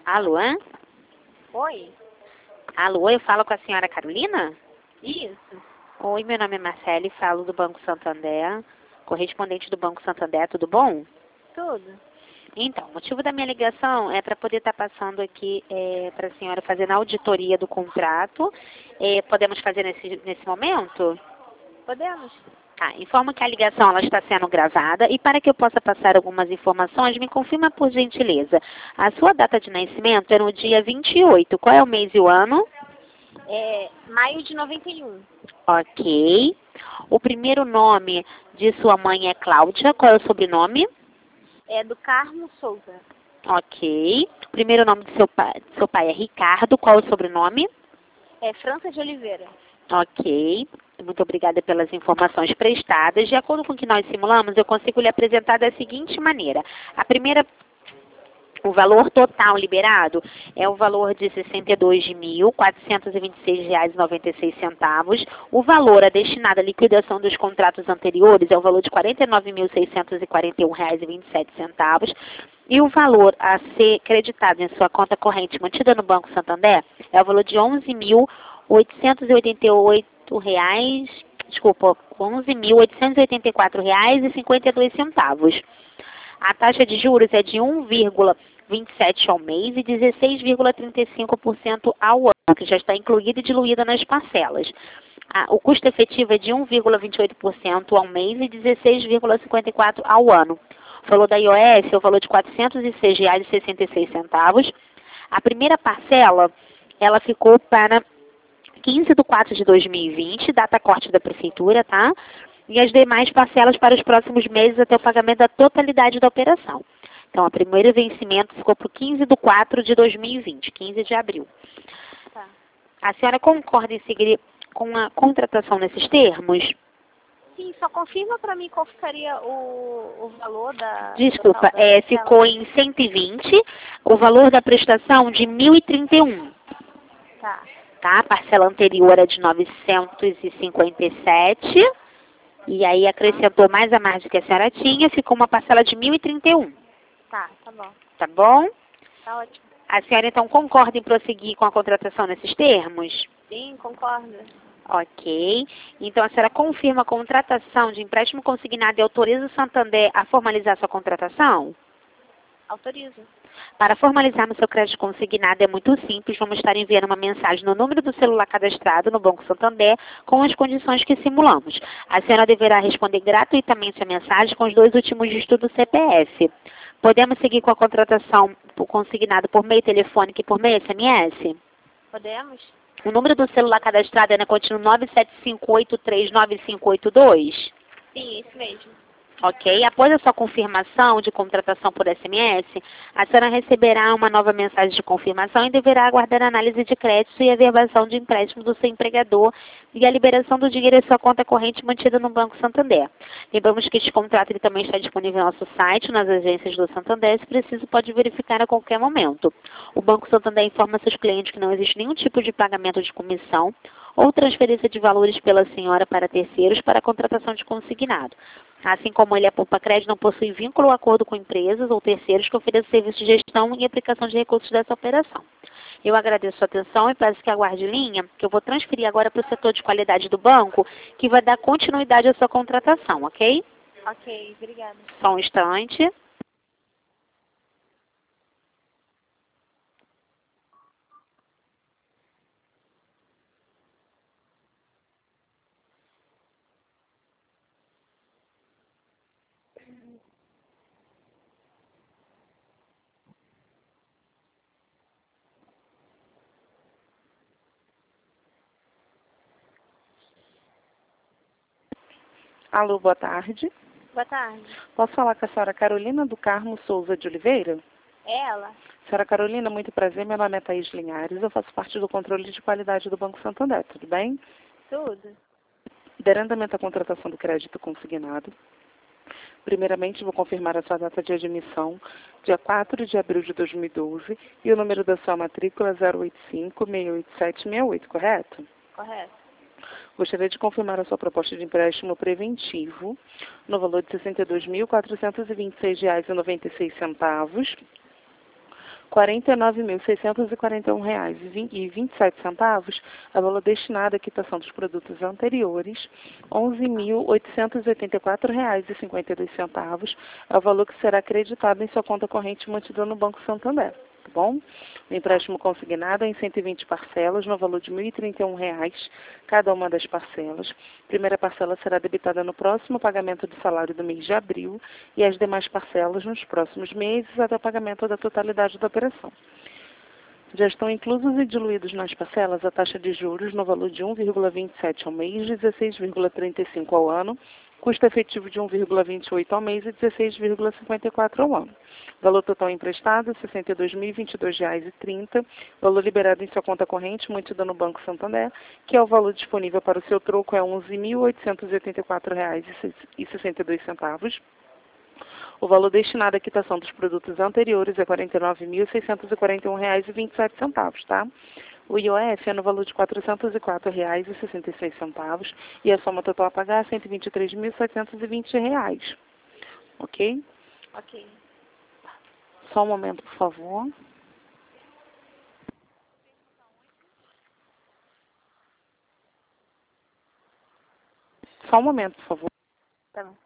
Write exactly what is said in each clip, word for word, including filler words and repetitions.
Alô? Oi? Alô, eu falo com a senhora Carolina? Isso. Oi, meu nome é Marcele, falo do Banco Santander, correspondente do Banco Santander, tudo bom? Tudo. Então, o motivo da minha ligação é para poder estar passando aqui é, para a senhora fazer a auditoria do contrato. É, podemos fazer nesse, nesse momento? Podemos? Tá, informo que a ligação ela está sendo gravada e para que eu possa passar algumas informações, me confirma por gentileza. A sua data de nascimento é no dia vinte e oito. Qual é o mês e o ano? É maio de noventa e um. Ok. O primeiro nome de sua mãe é Cláudia. Qual é o sobrenome? É do Carmo Souza. Ok. O primeiro nome de seu pai, de seu pai é Ricardo. Qual é o sobrenome? É França de Oliveira. Ok. Muito obrigada pelas informações prestadas. De acordo com o que nós simulamos, eu consigo lhe apresentar da seguinte maneira. A primeira, o valor total liberado é o valor de sessenta e dois mil, quatrocentos e vinte e seis reais e noventa e seis centavos. O valor a destinado à liquidação dos contratos anteriores é o valor de quarenta e nove mil, seiscentos e quarenta e um reais e vinte e sete centavos. E o valor a ser creditado em sua conta corrente mantida no Banco Santander é o valor de onze mil, oitocentos e oitenta e oito reais, desculpa, onze mil, oitocentos e oitenta e quatro reais e cinquenta e dois centavos. A taxa de juros é de um vírgula vinte e sete por cento ao mês e dezesseis vírgula trinta e cinco por cento ao ano, que já está incluída e diluída nas parcelas. Ah, o custo efetivo é de um vírgula vinte e oito por cento ao mês e dezesseis vírgula cinquenta e quatro por cento ao ano. O valor da I O S é o valor de quatrocentos e seis reais e sessenta e seis centavos. A primeira parcela, ela ficou para quinze de quatro de dois mil e vinte, data corte da prefeitura, tá? E as demais parcelas para os próximos meses até o pagamento da totalidade da operação. Então, o primeiro vencimento ficou para o quinze de quatro de dois mil e vinte, quinze de abril. Tá. A senhora concorda em seguir com a contratação nesses termos? Sim, só confirma para mim qual ficaria o, o valor da... Desculpa, total da é, parcela. ficou em cento e vinte, o valor da prestação de mil e trinta e um. Tá. Tá? A parcela anterior era de novecentos e cinquenta e sete. E aí acrescentou mais a margem que a senhora tinha, ficou uma parcela de mil e trinta e um. Tá, tá bom. Tá bom? Tá ótimo. A senhora então concorda em prosseguir com a contratação nesses termos? Sim, concordo. Ok. Então a senhora confirma a contratação de empréstimo consignado e autoriza o Santander a formalizar sua contratação? Autorizo. Para formalizarmos seu crédito consignado é muito simples, vamos estar enviando uma mensagem no número do celular cadastrado no Banco Santander com as condições que simulamos. A senhora deverá responder gratuitamente a mensagem com os dois últimos dígitos do C P F. Podemos seguir com a contratação consignada por meio telefônico e por meio S M S? Podemos? O número do celular cadastrado é na contínua nove sete cinco oito três nove cinco oito dois? Sim, isso mesmo. Ok? Após a sua confirmação de contratação por S M S, a senhora receberá uma nova mensagem de confirmação e deverá aguardar a análise de crédito e a averbação de empréstimo do seu empregador e a liberação do dinheiro em sua conta corrente mantida no Banco Santander. Lembramos que este contrato ele também está disponível no nosso site, nas agências do Santander, se preciso pode verificar a qualquer momento. O Banco Santander informa seus clientes que não existe nenhum tipo de pagamento de comissão ou transferência de valores pela senhora para terceiros para a contratação de consignado. Assim como ele, a Poupa Crédito não possui vínculo ou acordo com empresas ou terceiros que ofereçam serviços de gestão e aplicação de recursos dessa operação. Eu agradeço a sua atenção e peço que aguarde linha, que eu vou transferir agora para o setor de qualidade do banco, que vai dar continuidade à sua contratação, ok? Ok, obrigada. Só um instante. Alô, boa tarde. Boa tarde. Posso falar com a senhora Carolina do Carmo Souza de Oliveira? É ela? Senhora Carolina, muito prazer. Meu nome é Thaís Linhares. Eu faço parte do controle de qualidade do Banco Santander. Tudo bem? Tudo. Der andamento à contratação do crédito consignado. Primeiramente, vou confirmar a sua data de admissão, dia quatro de abril de dois mil e doze, e o número da sua matrícula é zero oito cinco, seis oito sete, seis oito, correto? Correto. Gostaria de confirmar a sua proposta de empréstimo preventivo, no valor de sessenta e dois mil, quatrocentos e vinte e seis reais e noventa e seis centavos, quarenta e nove mil, seiscentos e quarenta e um reais e vinte e sete centavos é o valor destinado à quitação dos produtos anteriores. onze mil, oitocentos e oitenta e quatro reais e cinquenta e dois centavos é o valor que será acreditado em sua conta corrente mantida no Banco Santander. Tá bom? O empréstimo consignado é em cento e vinte parcelas, no valor de mil e trinta e um reais cada uma das parcelas. A primeira parcela será debitada no próximo pagamento do salário do mês de abril e as demais parcelas nos próximos meses até o pagamento da totalidade da operação. Já estão inclusos e diluídos nas parcelas a taxa de juros no valor de um vírgula vinte e sete ao mês, dezesseis vírgula trinta e cinco ao ano, custo efetivo de um vírgula vinte e oito ao mês e dezesseis vírgula cinquenta e quatro ao ano. Valor total emprestado, sessenta e dois mil e vinte e dois reais e trinta centavos. Valor liberado em sua conta corrente, mantida no Banco Santander, que é o valor disponível para o seu troco, é onze mil oitocentos e oitenta e quatro reais e sessenta e dois centavos. O valor destinado à quitação dos produtos anteriores é quarenta e nove mil seiscentos e quarenta e um reais e vinte e sete centavos, tá? O I O F é no valor de quatrocentos e quatro reais e sessenta e seis centavos e a soma total a pagar é cento e vinte e três mil setecentos e vinte reais. Ok? Ok. Só um momento, por favor. Só um momento, por favor. Tá bom.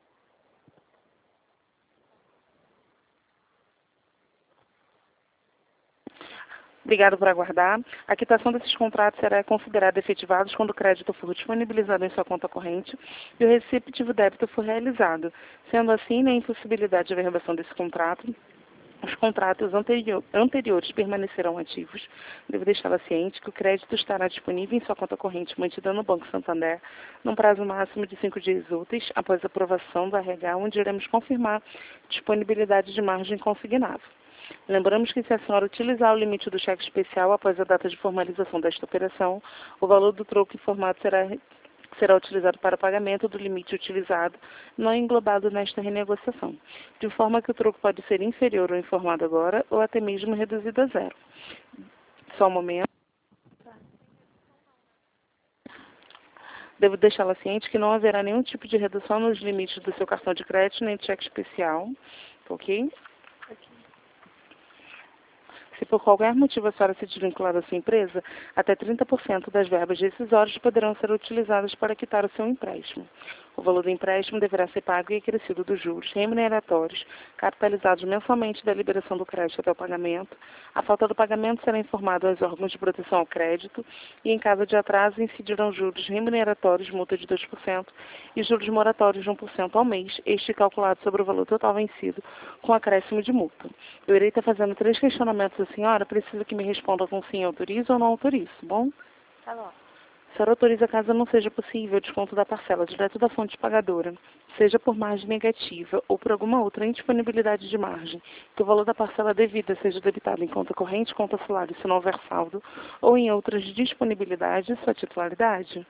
Obrigado por aguardar. A quitação desses contratos será considerada efetivados quando o crédito for disponibilizado em sua conta corrente e o receptivo débito for realizado. Sendo assim, na impossibilidade de averbação desse contrato, os contratos anterior, anteriores permanecerão ativos. Devo deixá-la ciente que o crédito estará disponível em sua conta corrente mantida no Banco Santander, num prazo máximo de cinco dias úteis, após a aprovação do R H, onde iremos confirmar disponibilidade de margem consignável. Lembramos que se a senhora utilizar o limite do cheque especial após a data de formalização desta operação, o valor do troco informado será, será utilizado para pagamento do limite utilizado, não englobado nesta renegociação, de forma que o troco pode ser inferior ao informado agora ou até mesmo reduzido a zero. Só um momento. Devo deixá-la ciente que não haverá nenhum tipo de redução nos limites do seu cartão de crédito nem de cheque especial, ok? Se por qualquer motivo a senhora se desvincular da sua empresa, até trinta por cento das verbas rescisórias poderão ser utilizadas para quitar o seu empréstimo. O valor do empréstimo deverá ser pago e acrescido dos juros remuneratórios, capitalizados mensalmente da liberação do crédito até o pagamento. A falta do pagamento será informado aos órgãos de proteção ao crédito e, em caso de atraso, incidirão juros remuneratórios, multa de dois por cento, e juros moratórios de um por cento ao mês, este calculado sobre o valor total vencido, com acréscimo de multa. Eu irei estar fazendo três questionamentos à senhora, preciso que me responda com sim, autorizo ou não autorizo, bom? Tá bom. A senhora autoriza caso não seja possível o desconto da parcela direto da fonte pagadora, seja por margem negativa ou por alguma outra indisponibilidade de margem, que o valor da parcela devida seja debitado em conta corrente, conta salário, se não houver saldo, ou em outras disponibilidades, sua titularidade?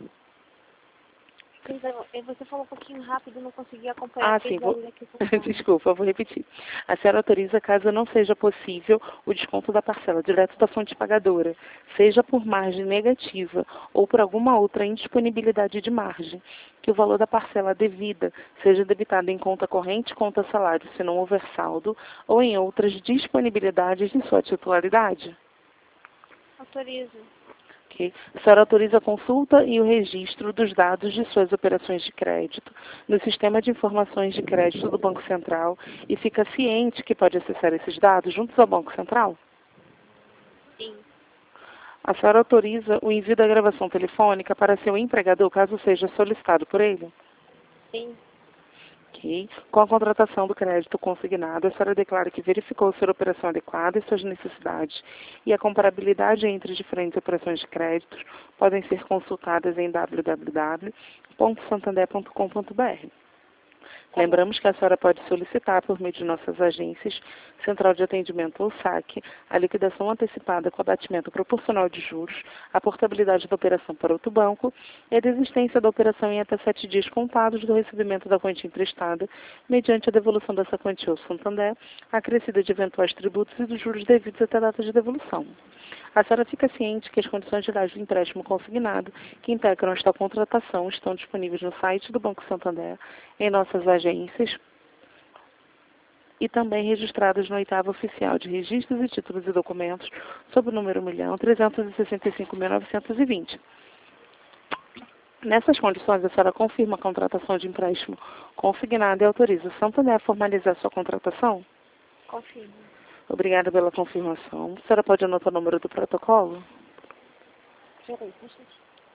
Então, você falou um pouquinho rápido, não consegui acompanhar. Ah, sim, vou... Desculpa, eu vou repetir. A senhora autoriza caso não seja possível o desconto da parcela direto da fonte pagadora, seja por margem negativa ou por alguma outra indisponibilidade de margem, que o valor da parcela devida seja debitado em conta corrente, conta salário, se não houver saldo, ou em outras disponibilidades de sua titularidade? Autorizo. Okay. A senhora autoriza a consulta e o registro dos dados de suas operações de crédito no Sistema de Informações de Crédito do Banco Central e fica ciente que pode acessar esses dados juntos ao Banco Central? Sim. A senhora autoriza o envio da gravação telefônica para seu empregador, caso seja solicitado por ele? Sim. Okay. Com a contratação do crédito consignado, a senhora declara que verificou ser operação adequada e suas necessidades e a comparabilidade entre diferentes operações de crédito podem ser consultadas em w w w ponto santander ponto com ponto b r. Lembramos que a senhora pode solicitar, por meio de nossas agências, Central de Atendimento ou saque, a liquidação antecipada com abatimento proporcional de juros, a portabilidade da operação para outro banco e a desistência da operação em até sete dias contados do recebimento da quantia emprestada, mediante a devolução dessa quantia ao Santander, acrescida de eventuais tributos e dos juros devidos até a data de devolução. A senhora fica ciente que as condições gerais do empréstimo consignado, que integram esta contratação, estão disponíveis no site do Banco Santander, em nossas agências e também registradas no oitavo Oficial de Registros e Títulos e Documentos, sob o número um milhão trezentos e sessenta e cinco mil novecentos e vinte. Nessas condições, a senhora confirma a contratação de empréstimo consignado e autoriza o Santander a formalizar sua contratação? Confirmo. Obrigada pela confirmação. A senhora pode anotar o número do protocolo? Peraí, deixa eu...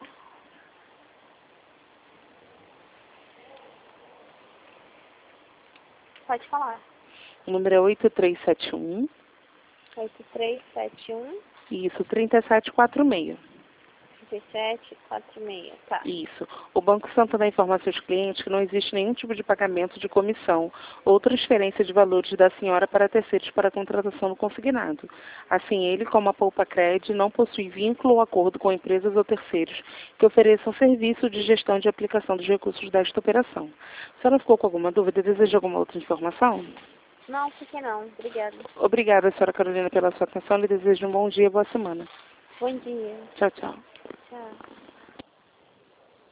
Pode falar. O número é oito três sete um. oito três sete um. Isso, trinta e sete quarenta e seis. trinta e sete quarenta e seis, tá. Isso. O Banco Santander informa aos seus clientes que não existe nenhum tipo de pagamento de comissão ou transferência de valores da senhora para terceiros para a contratação do consignado. Assim, ele, como a Poupa Cred, não possui vínculo ou acordo com empresas ou terceiros que ofereçam serviço de gestão de aplicação dos recursos desta operação. A senhora ficou com alguma dúvida? Deseja alguma outra informação? Não, fique não. Obrigada. Obrigada, senhora Carolina, pela sua atenção. Lhe desejo um bom dia e boa semana. Bom dia. Tchau, tchau. Tchau.